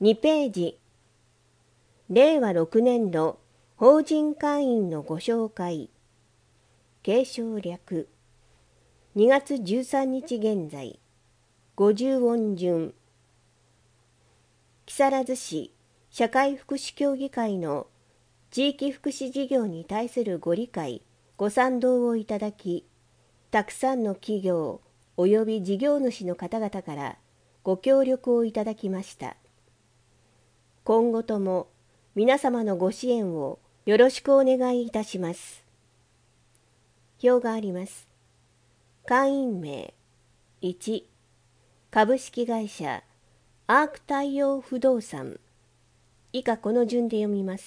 2ページ、令和6年度法人会員のご紹介、継承略、2月13日現在、50音順。木更津市社会福祉協議会の地域福祉事業に対するご理解、ご賛同をいただき、たくさんの企業及び事業主の方々からご協力をいただきました。今後とも皆様のご支援をよろしくお願いいたします。表があります。会員名1、株式会社アーク太陽不動産。以下この順で読みます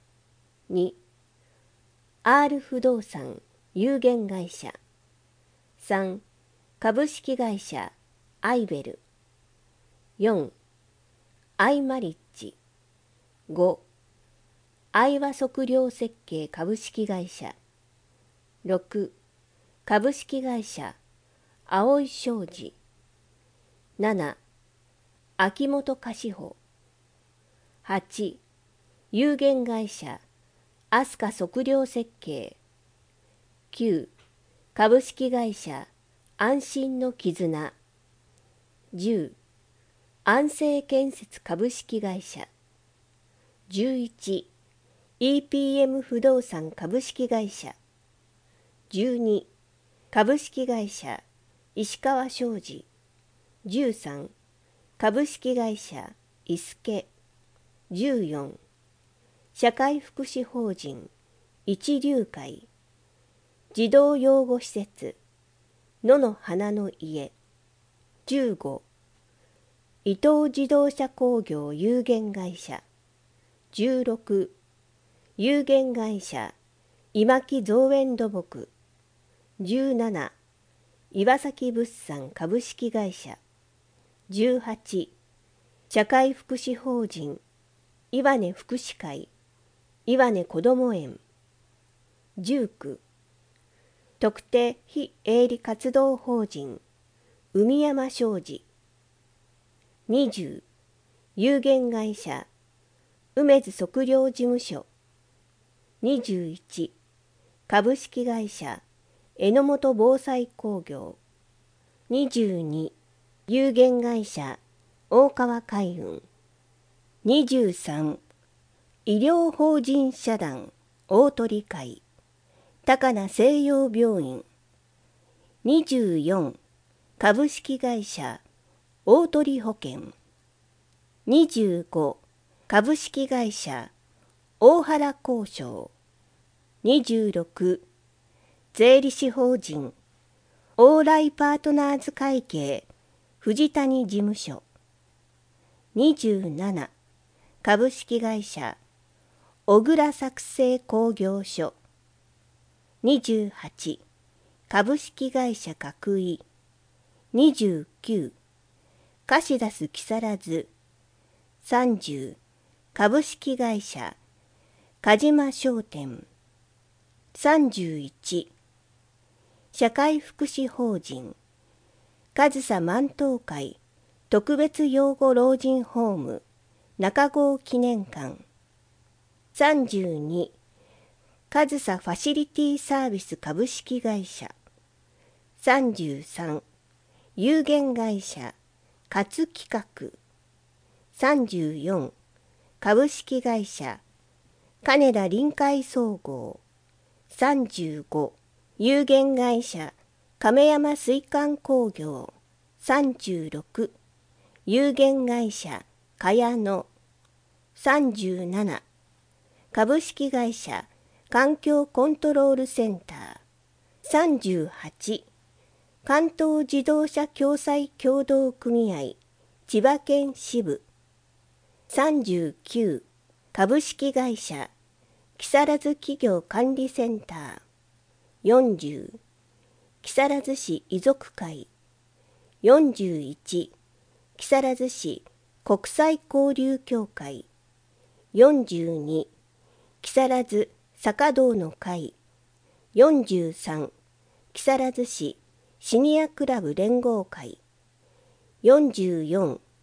。2、R 不動産有限会社。3、株式会社アイベル。4、アイマリッジ。5、愛和測量設計株式会社。6、株式会社葵商事。7、秋元貸穂。8、有限会社飛鳥測量設計。9、株式会社安心の絆。10、安政建設株式会社。11、EPM 不動産株式会社。12、株式会社石川商事。13、株式会社伊助。14、社会福祉法人一流会。児童養護施設野の花の家。15、伊東自動車工業有限会社。16、有限会社今木造園土木。17、岩崎物産株式会社。18、社会福祉法人岩根福祉会岩根こども園。19、特定非営利活動法人海山商事。20、有限会社梅津測量事務所。21、株式会社榎本防災工業。22、有限会社大川海運。23、医療法人社団大鳥会高菜西洋病院。24、株式会社大鳥保険。25、株式会社大原工商。26、税理士法人往来パートナーズ会計藤谷事務所。27、株式会社小倉作成工業所。28、株式会社角井。29、貸し出す木更津。30、株式会社鹿島商店。31、社会福祉法人上総万東会特別養護老人ホーム中郷記念館。32、上総ファシリティサービス株式会社。33、有限会社勝企画。34、株式会社金田臨海総合。35、有限会社亀山水管工業。36、有限会社茅野。37、株式会社環境コントロールセンター。38、関東自動車共済協同組合千葉県支部。39、株式会社木更津企業管理センター。40、木更津市遺族会。41、木更津市国際交流協会。42、木更津坂道の会。43、木更津市シニアクラブ連合会。44、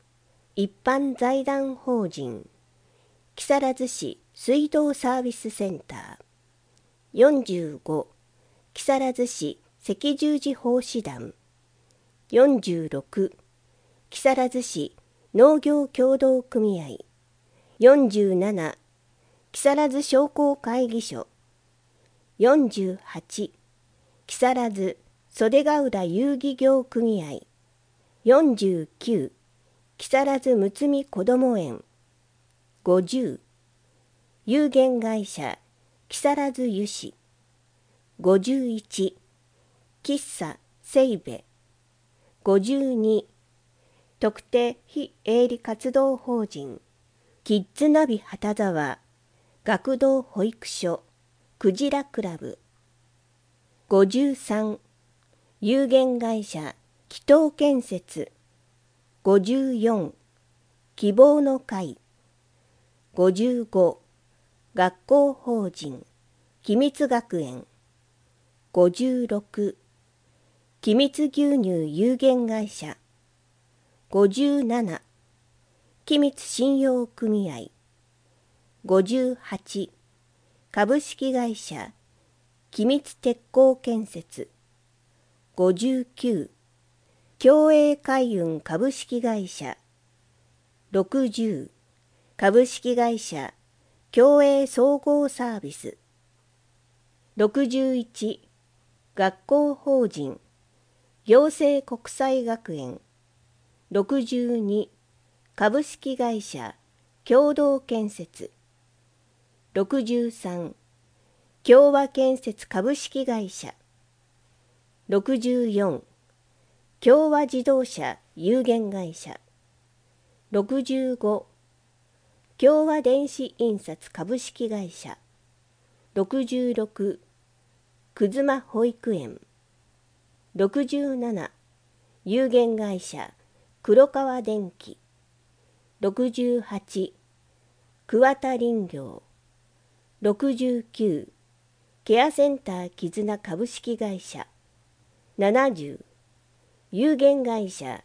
一般財団法人木更津市水道サービスセンター。45、木更津市赤十字奉仕団。46、木更津市農業協同組合。47、木更津商工会議所。48、木更津袖ヶ浦遊戯業組合。49、木更津むつみこども園。50、有限会社木更津油脂。51、喫茶せいべ。52、特定非営利活動法人キッズナビ旗沢学童保育所クジラクラブ。53、有限会社紀東建設。54、希望の会。55、学校法人機密学園。56、機密牛乳有限会社。57、機密信用組合。58、株式会社機密鉄鋼建設。59、共栄海運株式会社。60、株式会社共栄総合サービス。61、学校法人行政国際学園。62、株式会社共同建設。63、共和建設株式会社。64、共和自動車有限会社。65、共和電子印刷株式会社。66、くずま保育園。67、有限会社黒川電機。68、桑田林業。69、ケアセンター絆株式会社。70、有限会社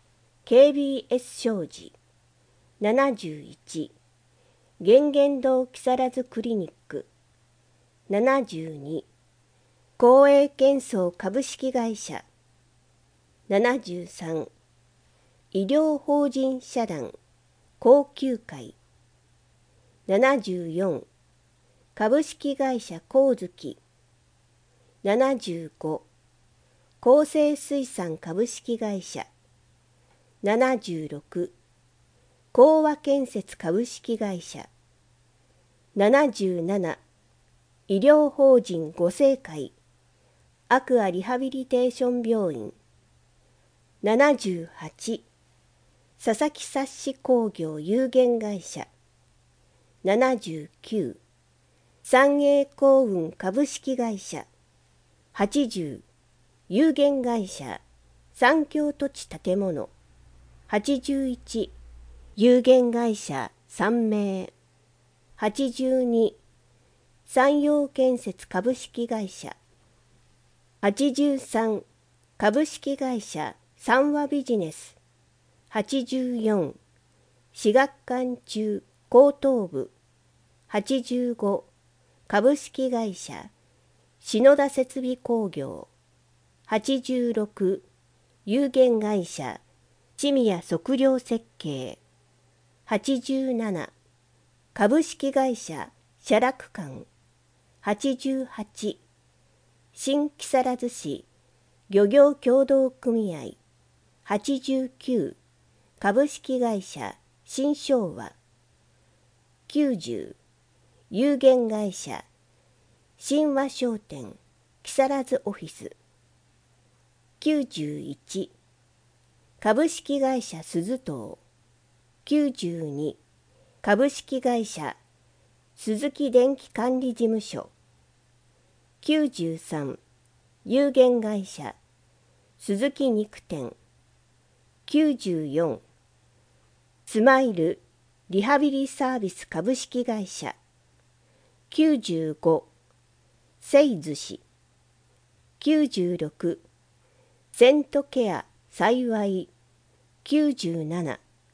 KBS 商事。71、源現堂木更津クリニック。72、公営建装株式会社。73、医療法人社団高級会。74、株式会社光月。75、厚生水産株式会社。76、興和建設株式会社。77、医療法人ご生会アクアリハビリテーション病院。78、佐々木冊子工業有限会社。79、三栄幸運株式会社。80、有限会社三京土地建物。81、有限会社三名。82、山陽建設株式会社。83、株式会社三和ビジネス。84、私学館中高等部。85、株式会社篠田設備工業。86、有限会社地宮測量設計。87、株式会社写楽館。88、新木更津市漁業協同組合。89、株式会社新昭和。90、有限会社新和商店木更津オフィス。91、株式会社鈴東。92、株式会社鈴木電気管理事務所。93、有限会社鈴木肉店。94、スマイルリハビリサービス株式会社。95、セイズ氏。96、セントケア幸い。97、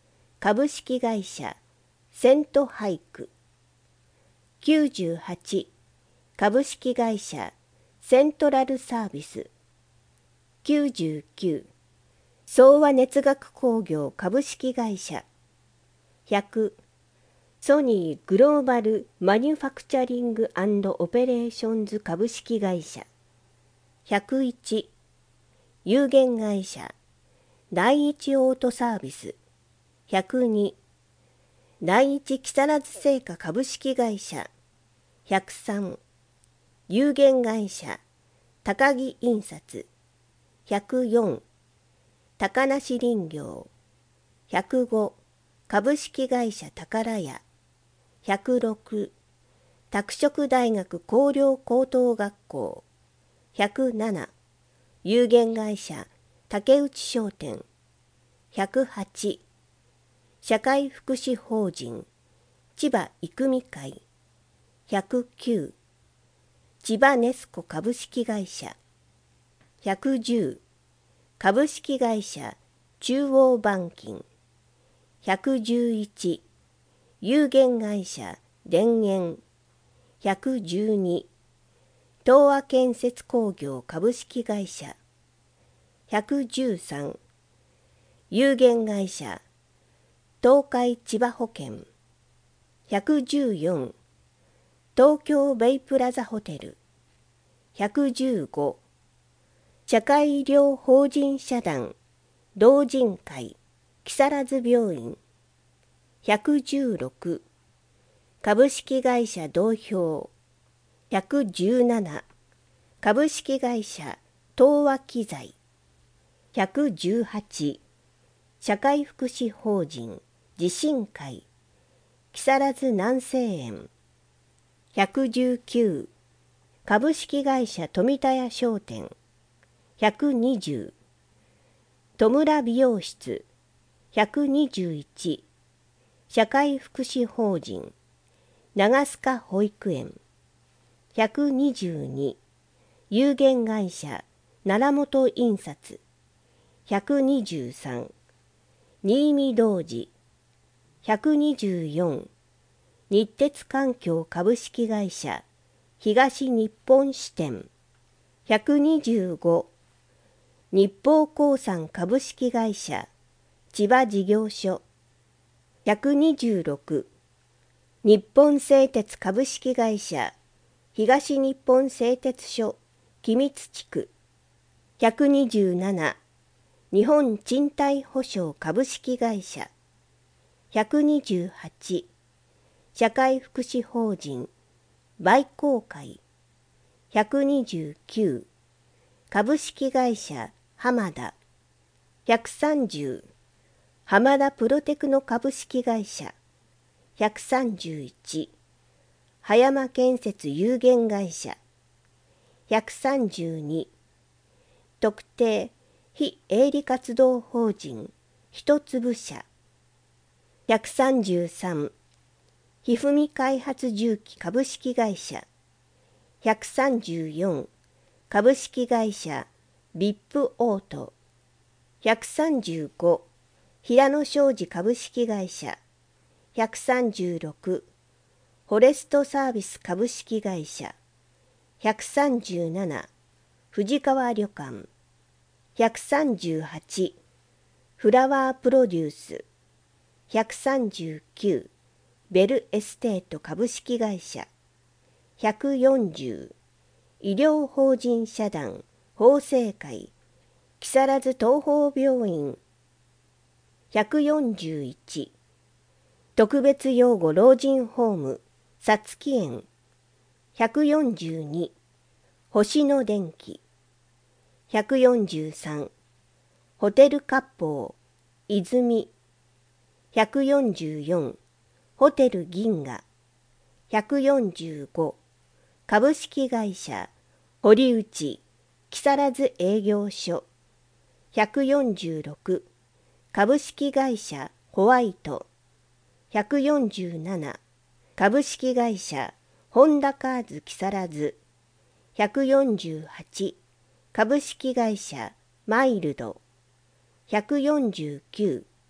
株式会社セントハイク。98株式会社セントラルサービス。99総和熱学工業株式会社。100ソニーグローバルマニュファクチャリング&オペレーションズ株式会社。101有限会社第一オートサービス。102第一木更津製菓株式会社。103有限会社高木印刷。104高梨林業。105株式会社宝屋。106拓殖大学工業高等学校。107有限会社竹内商店。108社会福祉法人千葉育美会。109千葉ネスコ株式会社。110株式会社中央板金。111有限会社田園。112東和建設工業株式会社。113有限会社東海千葉保険。114東京ベイプラザホテル。115社会医療法人社団同人会木更津病院。116株式会社同票。117株式会社東和機材。118社会福祉法人地震会木更津南西園。119株式会社富田屋商店。120戸村美容室。121社会福祉法人長須賀保育園。122有限会社奈良本印刷。123新見童子。124日鉄環境株式会社東日本支店。125日報興産株式会社千葉事業所。126日本製鉄株式会社東日本製鉄所君津地区。127日本賃貸保証株式会社。128社会福祉法人梅光会。129株式会社浜田。130浜田プロテクノ株式会社。131葉山建設有限会社。132特定非営利活動法人一粒社。133ひふみ開発重機株式会社。134株式会社ビップオート。135平野商事株式会社。136フォレストサービス株式会社。137富士川旅館。138フラワープロデュース。139ベルエステート株式会社。140医療法人社団法制会木更津東邦病院。141特別養護老人ホームさつき園。142星野電機。143ホテル割烹泉。144ホテル銀河。145株式会社堀内木更津営業所。146株式会社ホワイト。147株式会社ホンダカーズ木更津。148株式会社マイルド。149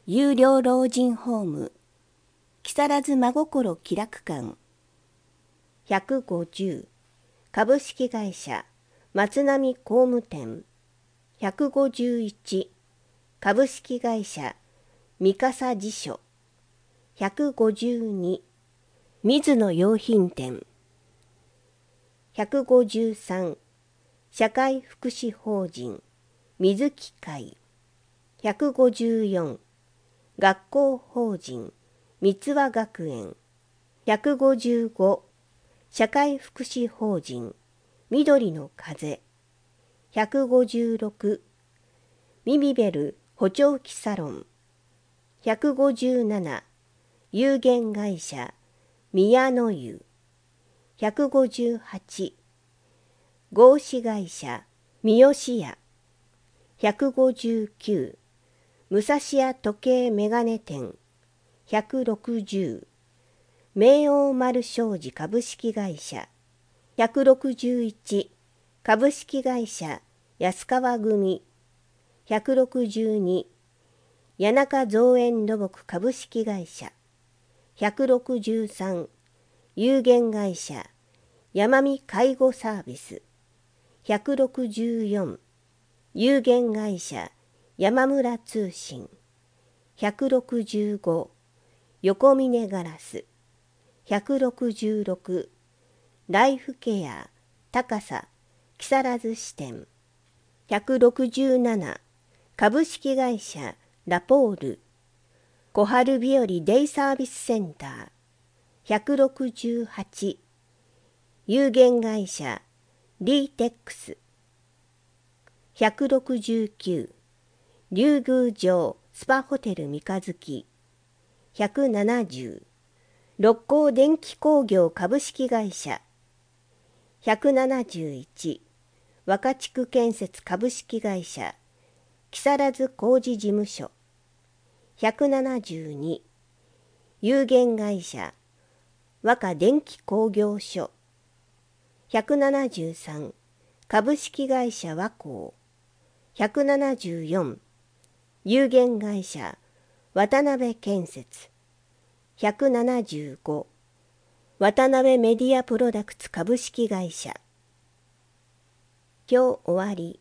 有料老人ホーム木更津真心気楽館150株式会社松並工務店151株式会社三笠地所152水野洋品店153社会福祉法人水木会154学校法人三和学園155社会福祉法人緑の風156ミミベル補聴器サロン157有限会社宮の湯158合資会社三好屋159武蔵屋時計メガネ店160明王丸商事株式会社161株式会社安川組162谷中造園土木株式会社163有限会社山見介護サービス164有限会社山村通信165横峰ガラス166ライフケア高さ木更津支店167株式会社ラポール小春日和デイサービスセンター168有限会社リーテックス169竜宮城スパホテル三日月170六甲電気工業株式会社171若地区建設株式会社木更津工事事務所172有限会社若電気工業所173株式会社和光174有限会社渡辺建設175渡辺メディアプロダクツ株式会社今日終わり。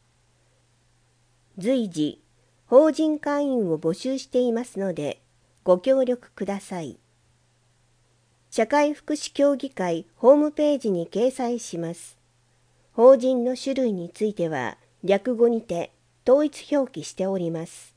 随時法人会員を募集していますのでご協力ください。社会福祉協議会ホームページに掲載します。法人の種類については略語にて統一表記しております。